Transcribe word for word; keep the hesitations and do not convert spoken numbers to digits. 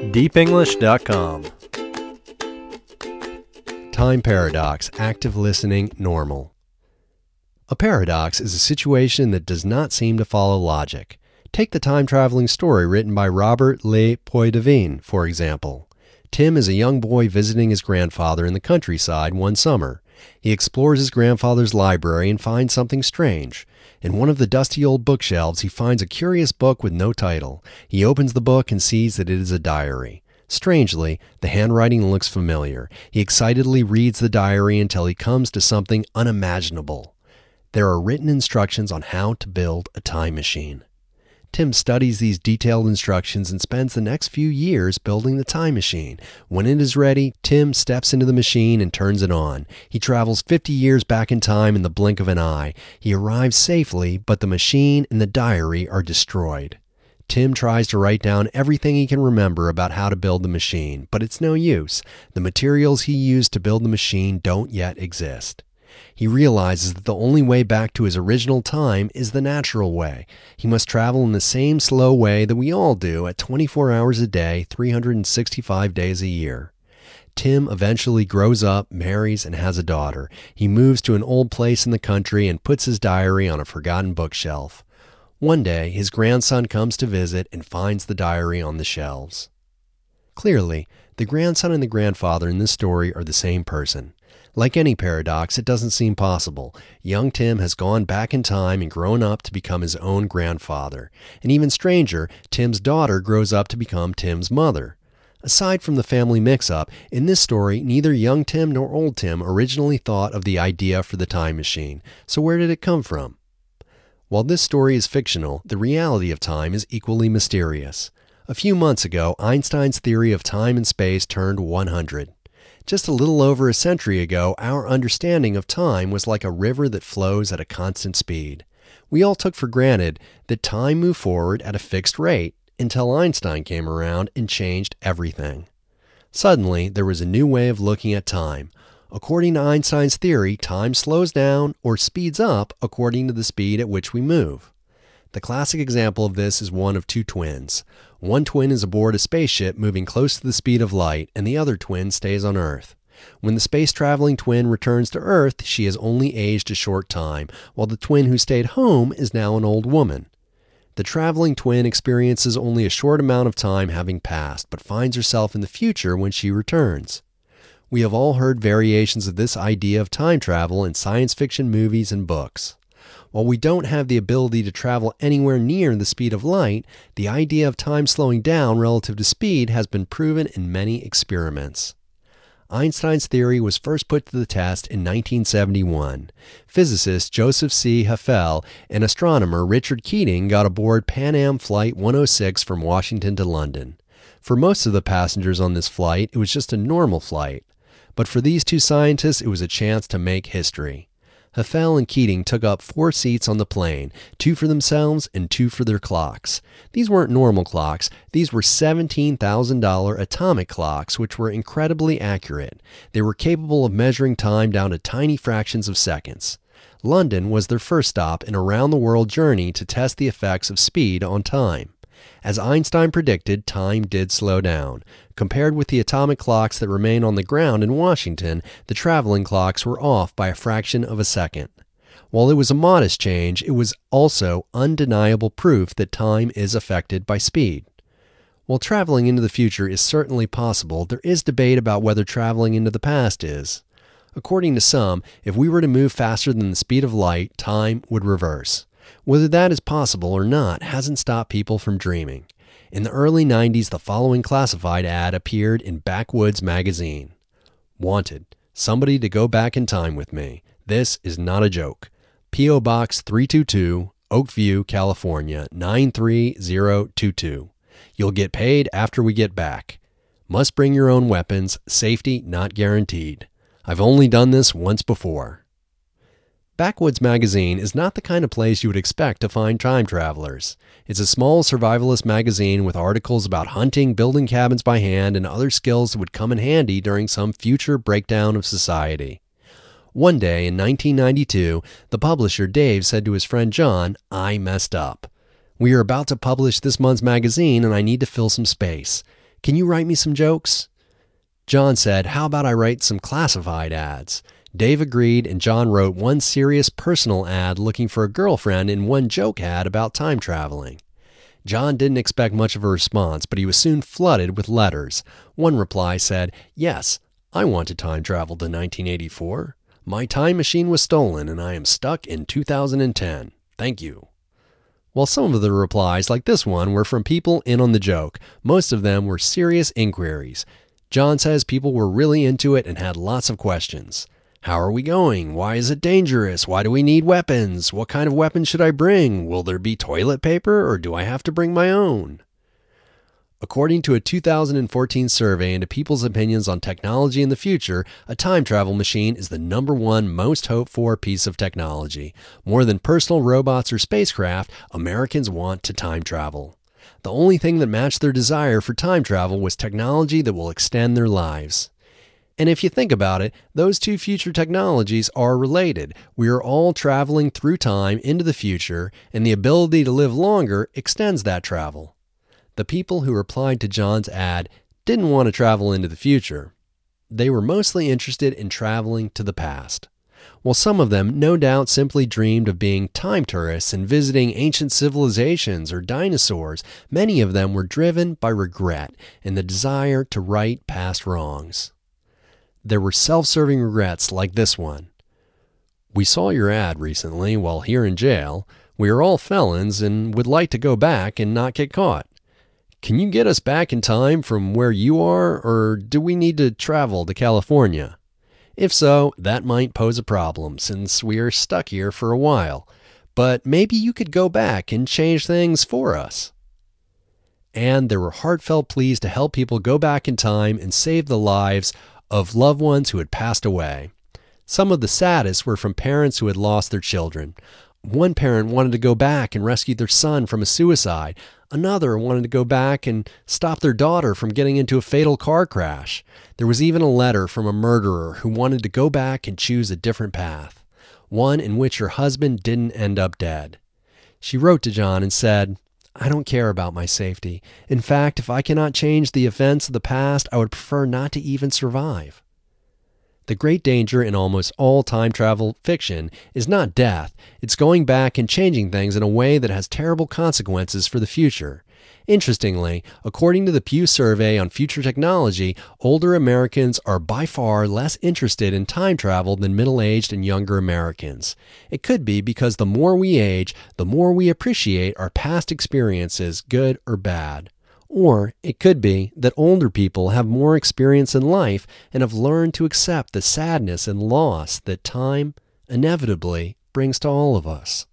deep english dot com. Time paradox, active listening, normal. A paradox is a situation that does not seem to follow logic. Take the time-traveling story written by Robert Le Poidevin, for example. Tim is a young boy visiting his grandfather in the countryside one summer. He explores his grandfather's library and finds something strange. In one of the dusty old bookshelves, he finds a curious book with no title. He opens the book and sees that it is a diary. Strangely, the handwriting looks familiar. He excitedly reads the diary until he comes to something unimaginable. There are written instructions on how to build a time machine. Tim studies these detailed instructions and spends the next few years building the time machine. When it is ready, Tim steps into the machine and turns it on. He travels fifty years back in time in the blink of an eye. He arrives safely, but the machine and the diary are destroyed. Tim tries to write down everything he can remember about how to build the machine, but it's no use. The materials he used to build the machine don't yet exist. He realizes that the only way back to his original time is the natural way. He must travel in the same slow way that we all do at twenty-four hours a day, three hundred sixty-five days a year. Tim eventually grows up, marries, and has a daughter. He moves to an old place in the country and puts his diary on a forgotten bookshelf. One day, his grandson comes to visit and finds the diary on the shelves. Clearly, the grandson and the grandfather in this story are the same person. Like any paradox, it doesn't seem possible. Young Tim has gone back in time and grown up to become his own grandfather. And even stranger, Tim's daughter grows up to become Tim's mother. Aside from the family mix-up, in this story, neither young Tim nor old Tim originally thought of the idea for the time machine. So where did it come from? While this story is fictional, the reality of time is equally mysterious. A few months ago, Einstein's theory of time and space turned one hundred. Just a little over a century ago, our understanding of time was like a river that flows at a constant speed. We all took for granted that time moved forward at a fixed rate until Einstein came around and changed everything. Suddenly, there was a new way of looking at time. According to Einstein's theory, time slows down or speeds up according to the speed at which we move. The classic example of this is one of two twins. One twin is aboard a spaceship moving close to the speed of light, and the other twin stays on Earth. When the space-traveling twin returns to Earth, she has only aged a short time, while the twin who stayed home is now an old woman. The traveling twin experiences only a short amount of time having passed, but finds herself in the future when she returns. We have all heard variations of this idea of time travel in science fiction movies and books. While we don't have the ability to travel anywhere near the speed of light, the idea of time slowing down relative to speed has been proven in many experiments. Einstein's theory was first put to the test in nineteen seventy-one. Physicist Joseph C. Heffel and astronomer Richard Keating got aboard Pan Am Flight one oh six from Washington to London. For most of the passengers on this flight, it was just a normal flight. But for these two scientists, it was a chance to make history. Heffel and Keating took up four seats on the plane, two for themselves and two for their clocks. These weren't normal clocks. These were seventeen thousand dollars atomic clocks, which were incredibly accurate. They were capable of measuring time down to tiny fractions of seconds. London was their first stop in a round-the-world journey to test the effects of speed on time. As Einstein predicted, time did slow down. Compared with the atomic clocks that remain on the ground in Washington, the traveling clocks were off by a fraction of a second. While it was a modest change, it was also undeniable proof that time is affected by speed. While traveling into the future is certainly possible, there is debate about whether traveling into the past is. According to some, if we were to move faster than the speed of light, time would reverse. Whether that is possible or not hasn't stopped people from dreaming. In the early nineties, the following classified ad appeared in Backwoods magazine. Wanted. Somebody to go back in time with me. This is not a joke. P O Box three two two, Oakview, California, nine three zero two two. You'll get paid after we get back. Must bring your own weapons. Safety not guaranteed. I've only done this once before. Backwoods magazine is not the kind of place you would expect to find time travelers. It's a small survivalist magazine with articles about hunting, building cabins by hand, and other skills that would come in handy during some future breakdown of society. One day in nineteen ninety-two, the publisher Dave said to his friend John, "I messed up. We are about to publish this month's magazine and I need to fill some space. Can you write me some jokes? John said, how about I write some classified ads? Dave agreed, and John wrote one serious personal ad looking for a girlfriend and one joke ad about time traveling. John didn't expect much of a response, but he was soon flooded with letters. One reply said, yes, I want to time travel to nineteen eighty-four. My time machine was stolen and I am stuck in two thousand ten. Thank you. While some of the replies, like this one, were from people in on the joke, most of them were serious inquiries. John says people were really into it and had lots of questions. How are we going? Why is it dangerous? Why do we need weapons? What kind of weapons should I bring? Will there be toilet paper or do I have to bring my own? According to a two thousand fourteen survey into people's opinions on technology in the future, a time travel machine is the number one most hoped for piece of technology. More than personal robots or spacecraft, Americans want to time travel. The only thing that matched their desire for time travel was technology that will extend their lives. And if you think about it, those two future technologies are related. We are all traveling through time into the future, and the ability to live longer extends that travel. The people who replied to John's ad didn't want to travel into the future. They were mostly interested in traveling to the past. While some of them no doubt simply dreamed of being time tourists and visiting ancient civilizations or dinosaurs, many of them were driven by regret and the desire to right past wrongs. There were self-serving regrets like this one. We saw your ad recently while here in jail. We are all felons and would like to go back and not get caught. Can you get us back in time from where you are, or do we need to travel to California? If so, that might pose a problem since we are stuck here for a while. But maybe you could go back and change things for us. And there were heartfelt pleas to help people go back in time and save the lives of loved ones who had passed away. Some of the saddest were from parents who had lost their children. One parent wanted to go back and rescue their son from a suicide. Another wanted to go back and stop their daughter from getting into a fatal car crash. There was even a letter from a murderer who wanted to go back and choose a different path, one in which her husband didn't end up dead. She wrote to John and said, I don't care about my safety. In fact, if I cannot change the events of the past, I would prefer not to even survive. The great danger in almost all time travel fiction is not death. It's going back and changing things in a way that has terrible consequences for the future. Interestingly, according to the Pew Survey on Future Technology, older Americans are by far less interested in time travel than middle-aged and younger Americans. It could be because the more we age, the more we appreciate our past experiences, good or bad. Or it could be that older people have more experience in life and have learned to accept the sadness and loss that time inevitably brings to all of us.